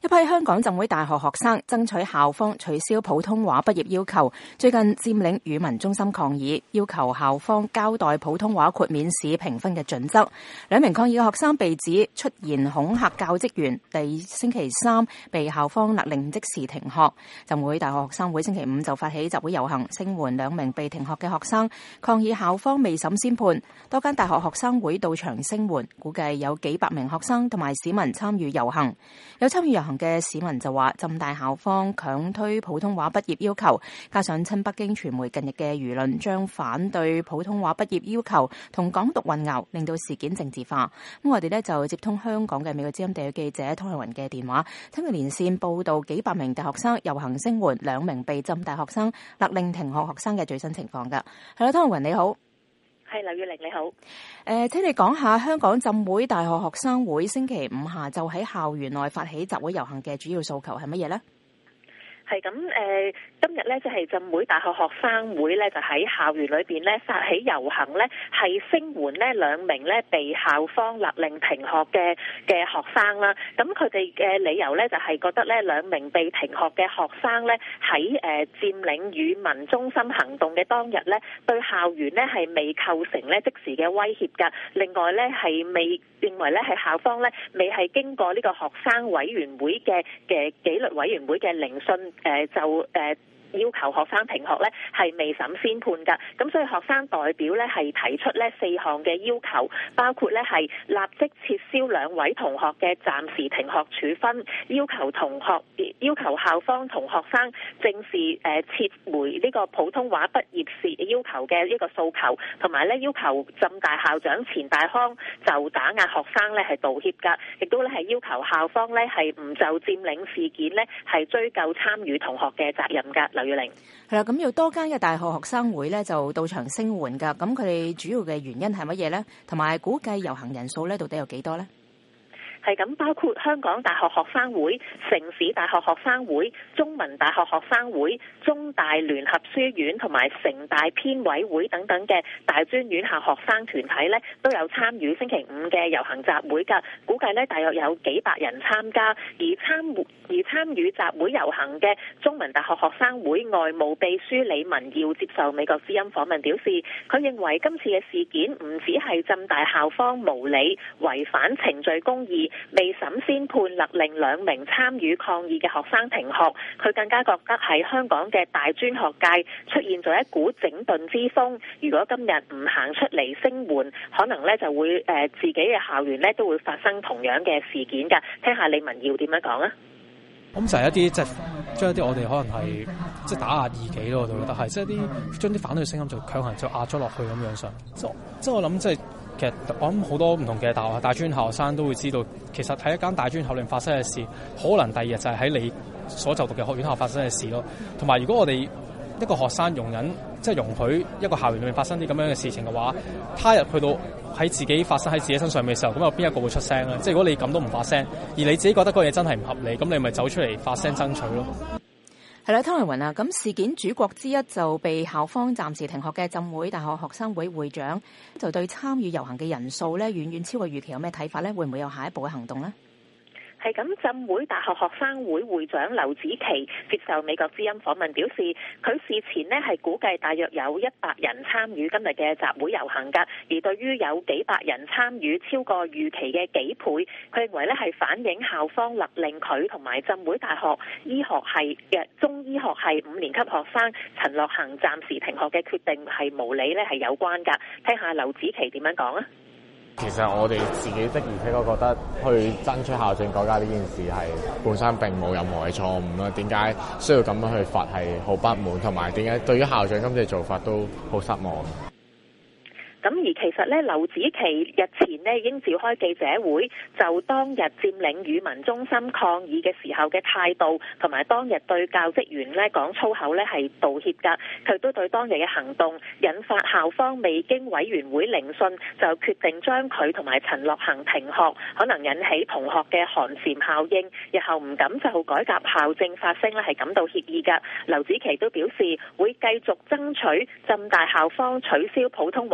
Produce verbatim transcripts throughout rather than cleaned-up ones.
一批香港浸會大學學生爭取校方取消普通話畢業要求，最近佔領語文中心抗議，要求校方交代普通話豁免試評分嘅準則。兩名抗議嘅學生被指出言恐嚇教職員，第星期三被校方勒令即時停學。浸會大學學生會星期五就發起集會遊行，聲援兩名被停學嘅學生，抗議校方未審先判。多間大學學生會到場聲援，估計有幾百名學生同埋市民參與遊行。有參與遊行嘅市民就話，浸大校方強推普通話畢業要求，加上親北京傳媒近日嘅輿論，將反對普通話畢業要求同港獨混淆，令到事件政治化。咁我哋呢就接通香港嘅美國之音地區記者湯麗雲嘅電話，聽佢連線報道幾百名大學生遊行聲援兩名被浸大學生勒令停學學生嘅最新情況㗎。係啦，湯麗雲你好。 係劉月玲你好。誒、 呃，請你講下香港浸會大學學生會星期五下晝喺校園內發起集會遊行嘅主要訴求係乜嘢呢？ 係咁誒，今日咧就係浸會大學學生會咧就喺校園裏邊咧發起遊行咧，係聲援呢兩名咧被校方勒令停學嘅嘅學生啦。咁佢哋嘅理由咧就係覺得咧兩名被停學嘅學生咧喺誒佔領語文中心行動嘅當日咧，對校園咧係未構成咧即時嘅威脅㗎。另外咧係未認為咧係校方咧未係經過呢個學生委員會嘅嘅紀律委員會嘅聆訊。誒、呃、就誒、呃、要求學生停學咧，係未審先判㗎。咁所以學生代表咧係提出咧四項嘅要求，包括咧係立即撤銷兩位同學嘅暫時停學處分，要求同學要求校方同學生正視誒、呃、撤回呢個普通話畢業試要求嘅一個訴求，同埋咧要求浸大校長錢大康就打壓學生咧係道歉㗎，亦都咧係要求校方咧係唔就佔領事件咧係追究參與同學嘅責任㗎。劉月玲， 係啦，咁要多間嘅大學學生會咧就到場聲援㗎，咁佢哋主要嘅原因係乜嘢咧？同埋估計遊行人數咧到底有幾多咧？ 係咁，包括香港大學學生會、城市大學學生會、中文大學學生會、中大聯合書院同埋城大編委會等等嘅大專院校學生團體咧，都有參與星期五嘅遊行集會㗎。估計咧大約有幾百人參加，而參而參與集會遊行嘅中文大學學生會外務秘書李文耀接受美國之音訪問表示，佢認為今次嘅事件唔只係浸大校方無理違反程序公義，未審先判勒令兩名參與抗議嘅學生停學，佢更加覺得喺香港嘅大專學界出現咗一股整頓之風。如果今日唔行出嚟聲援，可能咧就會誒、呃、自己嘅校園咧都會發生同樣嘅事件㗎。聽下李文耀點樣講啊？ 咁就係一啲即係將一啲我哋可能係即係打壓異己咯，我就覺得係即係啲將啲反對聲音就強行就壓咗落去咁樣上。即即係我諗即係。其實我諗好多唔同嘅大學、大專校學生都會知道，其實喺一間大專校裏面發生嘅事，可能第二日就係喺你所就讀嘅學院校發生嘅事咯。同埋，如果我哋一個學生容忍，即係容許一個校園裏面發生啲咁樣嘅事情嘅話，他日去到喺自己發生喺自己身上嘅時候，咁有邊一個會出聲咧？即係如果你咁都唔發聲，而你自己覺得嗰嘢真係唔合理，咁你咪走出嚟發聲爭取咯。 係啦，湯麗雲啊，咁事件主角之一就被校方暫時停學嘅浸會大學學生會會長，就對參與遊行嘅人數咧遠遠超過預期，有咩睇法咧？會唔會有下一步嘅行動咧？ 係咁，浸會大學學生會會長劉子琪接受美國之音訪問表示，佢事前呢係估計大約有一百人參與今日嘅集會遊行㗎，而對於有幾百人參與超過預期嘅幾倍，佢認為呢係反映校方勒令佢同埋浸會大學醫學系嘅中醫學系五年級學生陳樂行暫時停學嘅決定係無理呢係有關㗎。聽下劉子琪點樣講啊？ 其實我哋自己的而且確覺得去爭取校政改革呢件事係本身並冇任何嘅錯誤啦。點解需要咁樣去罰係好不滿，同埋點解對於校長今次嘅做法都好失望。 咁而其實咧，劉子琪日前呢已經召開記者會，就當日佔領語文中心抗議嘅時候嘅態度，同埋當日對教職員咧講粗口咧係道歉㗎。佢都對當日嘅行動引發校方未經委員會聆訊，就決定將佢同埋陳樂行停學，可能引起同學嘅寒蟬效應，日後唔敢就改革校政發聲咧係感到歉意㗎。劉子琪都表示會繼續爭取浸大校方取消普通話畢業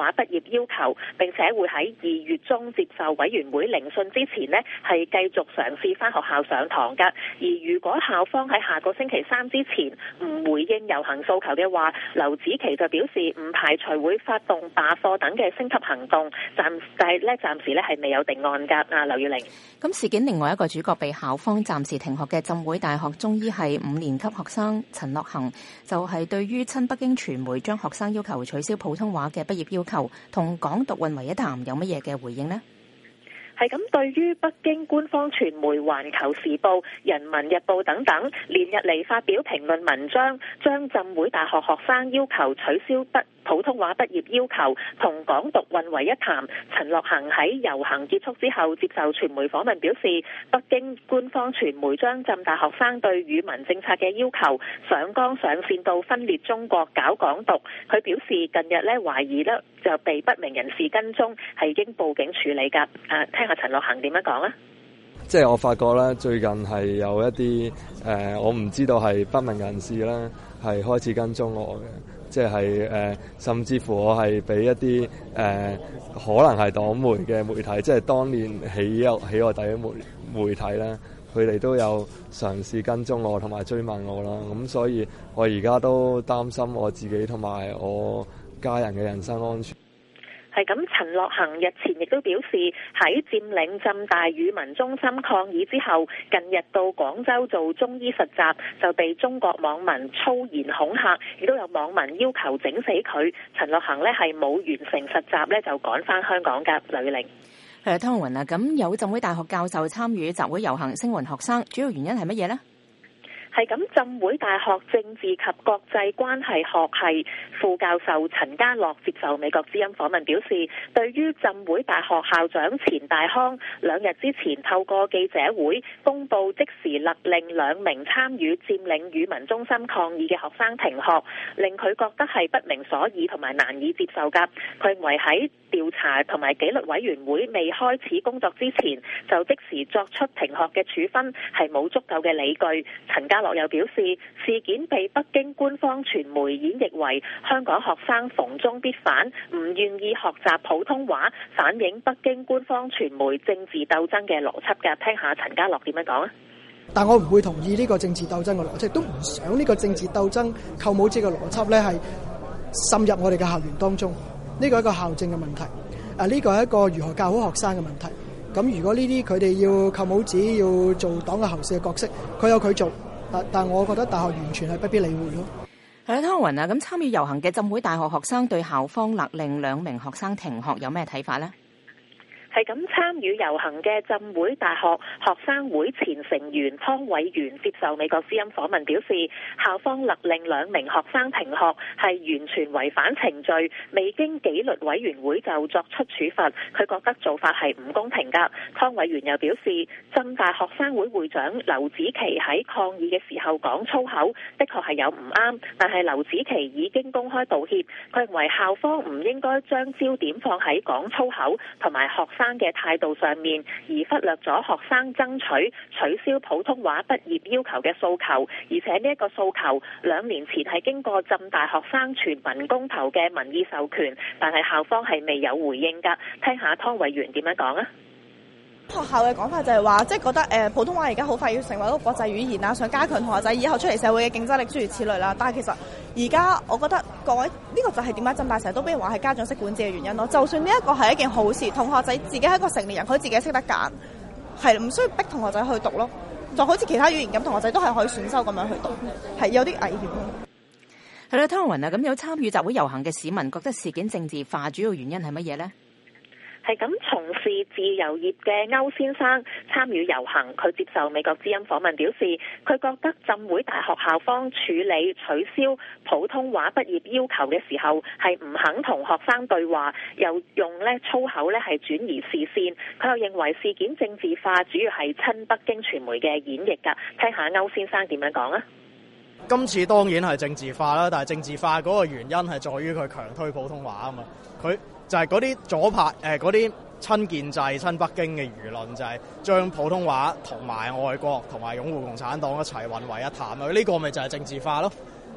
要求，並且會喺二月中接受委員會聆訊之前呢，係繼續嘗試返學校上堂㗎。而如果校方喺下個星期三之前唔回應遊行訴求嘅話，劉子琪就表示唔排除會發動罷課等嘅升級行動，暫但係咧暫時咧係未有定案㗎。啊，劉月玲。 咁事件另外一個主角被校方暫時停學嘅浸會大學中醫系五年級學生陳樂行，就係、是、對於親北京傳媒將學生要求取消普通話嘅畢業要求同港獨混為一談，有乜嘢嘅回應呢？ 係咁，對於北京官方傳媒《環球時報》、《人民日報》等等連日嚟發表評論文章，將浸會大學學生要求取消畢普通話畢業要求同港獨混為一談。陳樂行喺遊行結束之後接受傳媒訪問表示，北京官方傳媒將浸大學生對語文政策嘅要求上綱上線到分裂中國、搞港獨。佢表示近日咧懷疑咧就被不明人士跟蹤，係已經報警處理㗎。啊，聽下陳樂行點樣講啊？ 即係我發覺咧，最近係有一啲誒、呃，我唔知道係不明人士啦，係開始跟蹤我嘅。即係誒、呃，甚至乎我係俾一啲誒、呃，可能係黨媒嘅媒體，即係當年起有起我第一媒媒體咧，佢哋都有嘗試跟蹤我同埋追問我啦。咁所以我而家都擔心我自己同埋我家人嘅人身安全。 係咁，陳樂行日前亦都表示喺佔領浸大語文中心抗議之後，近日到廣州做中醫實習，就被中國網民粗言恐嚇，亦都有網民要求整死佢。陳樂行呢係冇完成實習呢，就趕返香港㗎。劉月玲。 誒，湯雲啊，咁有浸會大學教授參與集會遊行聲援學生，主要原因係乜嘢呢？ 係咁，浸會大學政治及國際關係學系副教授陳家樂接受美國之音訪問表示，對於浸會大學校長錢大康兩日之前透過記者會公佈即時勒令兩名參與佔領語文中心抗議嘅學生停學，令佢覺得係不明所以同埋難以接受㗎。佢認為喺調查同埋紀律委員會未開始工作之前，就即時作出停學嘅處分係冇足夠嘅理據。陳家樂又表示，事件被北京官方傳媒演繹為香港學生逢中必反，唔願意學習普通話，反映北京官方傳媒政治鬥爭嘅邏輯㗎。聽下陳家樂點樣講啊？ 但我唔會同意呢個政治鬥爭嘅邏輯，都唔想呢個政治鬥爭扣帽子嘅邏輯咧係滲入我哋嘅校園當中。呢個係一個校政嘅問題，啊呢個係一個如何教好學生嘅問題。咁如果呢啲佢哋要扣帽子，要做黨嘅喉舌嘅角色，佢有佢做。但但我覺得大學完全係不必理會咯。 係啦，湯雲啊，咁參與遊行嘅浸會大學學生對校方勒令兩名學生停學有咩睇法呢？ 係咁，參與遊行嘅浸會大學學生會前成員湯偉源接受美國之音訪問表示，校方勒令兩名學生停學係完全違反程序，未經紀律委員會就作出處罰，佢覺得做法係唔公平㗎。湯偉源又表示，浸大學生會會長劉子琪喺抗議嘅時候講粗口，的確係有唔啱，但係劉子琪已經公開道歉。佢認為校方唔應該將焦點放喺講粗口同埋學生嘅態度上面，而忽略咗學生爭取取消普通話畢業要求嘅訴求，而且呢一個訴求兩年前係經過浸大學生全民公投嘅民意授權，但係校方係未有回應㗎。聽下湯偉源點樣講啊？ 學校嘅講法就係話，即係覺得誒、呃、普通話而家好快要成為一個國際語言啦，想加強同學仔以後出嚟社會嘅競爭力，諸如此類啦。但係其實而家我覺得各位呢、呢個就係點解浸大成日都俾人話係家長式管治嘅原因咯。就算呢一個係一件好事，同學仔自己係一個成年人，佢自己識得揀，係唔需要逼同學仔去讀咯。就好似其他語言咁，同學仔都係可以選修咁樣去讀，係有啲危險咯。 係啦，湯雲啊，咁有參與集會遊行嘅市民覺得事件政治化，主要原因係乜嘢呢？ 係咁，從事自由業嘅歐先生參與遊行，佢接受美國之音訪問表示，佢覺得浸會大學校方處理取消普通話畢業要求嘅時候係唔肯同學生對話，又用咧粗口咧係轉移視線。佢又認為事件政治化主要係親北京傳媒嘅演繹㗎。聽下歐先生點樣講啊？ 今次當然係政治化啦，但係政治化嗰個原因係在於佢強推普通話啊嘛，佢就係嗰啲左派誒嗰啲親建制、親北京嘅輿論，就係將普通話同埋外國同埋擁護共產黨一齊混為一談啊！呢個咪就係政治化咯。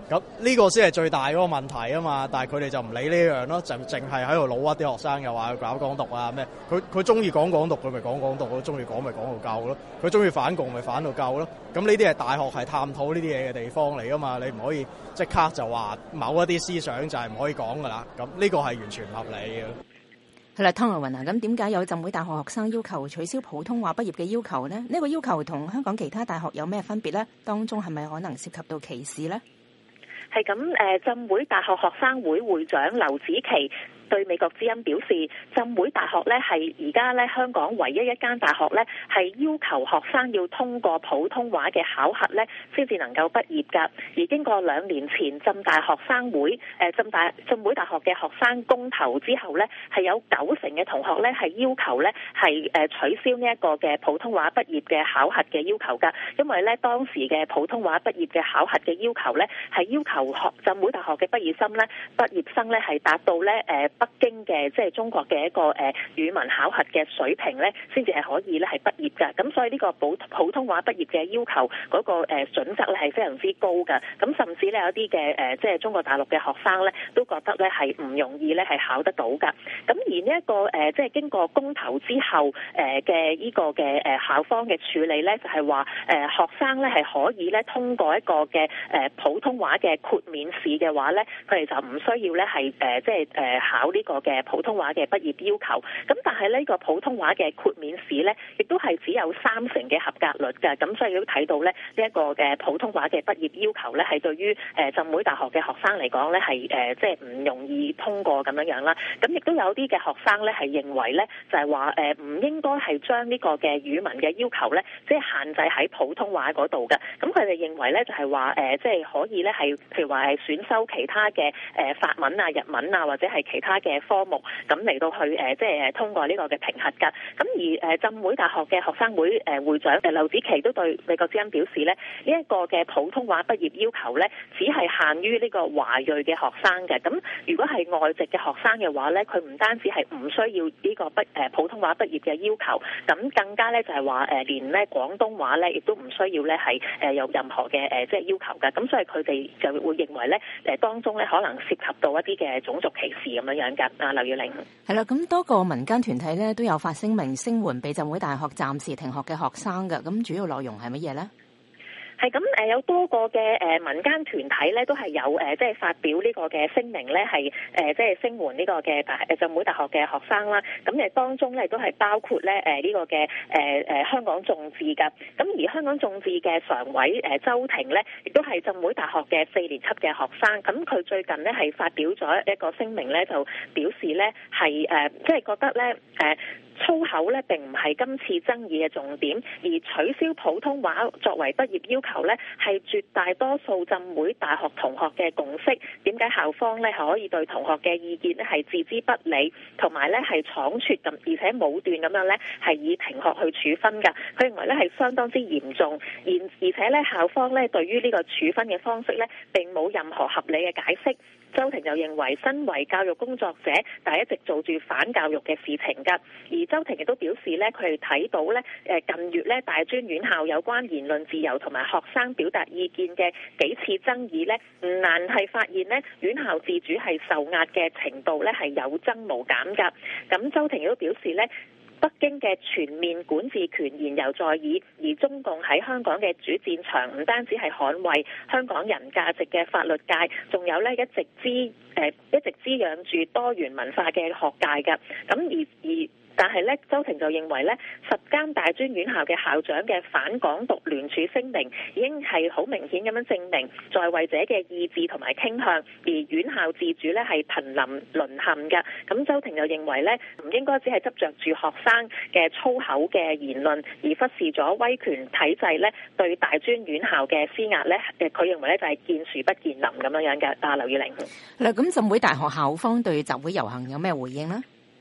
咁呢個先係最大嗰個問題啊嘛，但係佢哋就唔理呢樣咯，就淨係喺度老屈啲學生，又話佢搞港獨啊咩，佢佢中意講港獨，佢咪講港獨咯，中意講咪講到夠咯，佢中意反共咪反到夠咯。咁呢啲係大學係探討呢啲嘢嘅地方嚟噶嘛，你唔可以即刻就話某一啲思想就係唔可以講噶啦，咁呢個係完全唔合理嘅。 係啦，湯慧雲啊，咁點解有浸會大學學生要求取消普通話畢業嘅要求呢？呢、呢個要求同香港其他大學有咩分別呢？當中係咪可能涉及到歧視呢？ 係咁誒，浸會大學學生會會長劉子琪對美國之音表示，浸會大學咧係而家咧香港唯一一間大學咧係要求學生要通過普通話嘅考核咧，先至能夠畢業㗎。而經過兩年前浸大學生會誒浸大浸會大學嘅學生公投之後咧，係有九成嘅同學咧係要求咧係誒取消呢一個嘅普通話畢業嘅考核嘅要求㗎。因為咧當時嘅普通話畢業嘅考核嘅要求咧係要求學浸會大學嘅畢業生咧畢業生咧係達到咧誒北京嘅即係中國嘅一個誒語文考核嘅水平咧，先至係可以咧係畢業㗎。咁所以呢個普普通話畢業嘅要求嗰個誒準則咧係非常之高㗎。咁甚至咧有啲嘅誒即係中國大陸嘅學生咧都覺得咧係唔容易咧係考得到㗎。咁而呢一個誒即係經過公投之後誒嘅呢個嘅誒校方嘅處理咧，就係話誒學生咧係可以咧通過一個嘅誒普通話嘅豁免試嘅話咧，佢哋就唔需要咧係誒即係誒考呢個嘅普通話嘅畢業要求。咁但係呢個普通話嘅豁免試咧，亦都係只有三成嘅合格率㗎。咁所以都睇到咧呢一個嘅普通話嘅畢業要求咧，係對於誒浸會大學嘅學生嚟講咧係誒即係唔容易通過咁樣樣啦。咁亦都有啲嘅學生咧係認為咧就係話誒唔應該係將呢個嘅語文嘅要求咧，即係限制喺普通話嗰度嘅。咁佢哋認為咧就係話誒即係可以咧係譬如話係選修其他嘅誒法文啊、日文啊或者係其他嘅科目，咁嚟到去誒即係通過呢個嘅評核㗎。咁而誒浸會大學嘅學生會誒會長誒劉子琪都對美國之音表示咧，呢一個嘅普通話畢業要求咧，只係限於呢個華裔嘅學生嘅。咁如果係外籍嘅學生嘅話咧，佢唔單止係唔需要呢個畢誒普通話畢業嘅要求，咁更加咧就係話誒連咧廣東話咧亦都唔需要咧係誒有任何嘅誒即係要求㗎。咁所以佢哋就會認為咧誒當中咧可能涉及到一啲嘅種族歧視咁樣樣㗎。啊，劉耀玲。 係啦，咁多個民間團體咧都有發聲明聲援被浸會大學暫時停學嘅學生㗎。咁主要內容係乜嘢咧？ 係咁誒，有多個嘅誒民間團體咧，都係有誒即係發表呢個嘅聲明咧，係誒即係聲援呢個嘅大誒浸會大學嘅學生啦。咁誒當中咧都係包括咧誒呢個嘅誒誒香港眾志㗎。咁而香港眾志嘅常委誒周庭咧，亦都係浸會大學嘅四年級嘅學生。咁佢最近咧係發表咗一個聲明咧，就表示咧係誒即係覺得咧誒粗口咧並唔係今次爭議嘅重點，而取消普通話作為畢業要求咧係絕大多數浸會大學同學嘅共識。點解校方咧係可以對同學嘅意見咧係置之不理，同埋咧係倉促咁，而且武斷咁樣咧係以停學去處分㗎？佢認為咧係相當之嚴重，而而且咧校方咧對於呢個處分嘅方式咧並冇任何合理嘅解釋。周庭又認為，身為教育工作者，但係一直做住反教育嘅事情㗎。而周庭亦都表示咧，佢哋睇到咧，誒近月咧大專院校有關言論自由同埋學生表達意見嘅幾次爭議咧，唔難係發現咧，院校自主係受壓嘅程度咧係有增無減㗎。咁周庭亦都表示咧，北京嘅全面管治權言猶在耳，而中共喺香港嘅主戰場唔單止係捍衛香港人價值嘅法律界，仲有咧一直滋誒、呃、一直滋養住多元文化嘅學界㗎。咁而而但係咧，周庭就認為咧，十間大專院校嘅校長嘅反港獨聯署聲明已經係好明顯咁樣證明在位者嘅意志同埋傾向，而院校自主咧係瀕臨淪陷嘅。咁周庭就認為咧，唔應該只係執着住學生嘅粗口嘅言論，而忽視咗威權體制咧對大專院校嘅施壓咧。誒，佢認為咧就係見樹不見林咁樣樣嘅。啊，劉宇玲。 嗱，咁浸會大學校方對集會遊行有咩回應呢？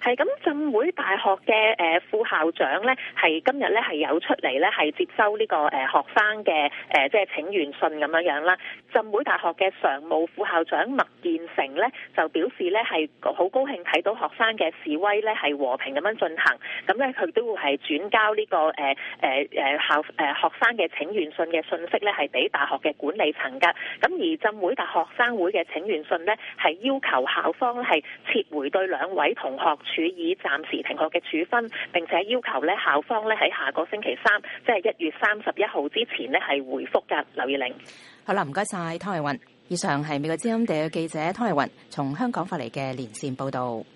係咁，浸會大學嘅誒副校長咧，係今日咧係有出嚟咧，係接收呢個誒學生嘅誒即係請願信咁樣樣啦。浸會大學嘅常務副校長麥建成咧就表示咧係好高興睇到學生嘅示威咧係和平咁樣進行，咁咧佢都會係轉交呢個誒誒誒校誒學生嘅請願信嘅信息咧係俾大學嘅管理層㗎。咁而浸會大學生會嘅請願信咧係要求校方咧係撤回對兩位同學處以暫時停學嘅處分，並且要求咧校方咧喺下個星期三，即係一月三十一號之前咧係回覆㗎。劉以玲， 好啦，唔該晒湯麗雲。以上係美國之音地嘅記者湯麗雲從香港發嚟嘅連線報導。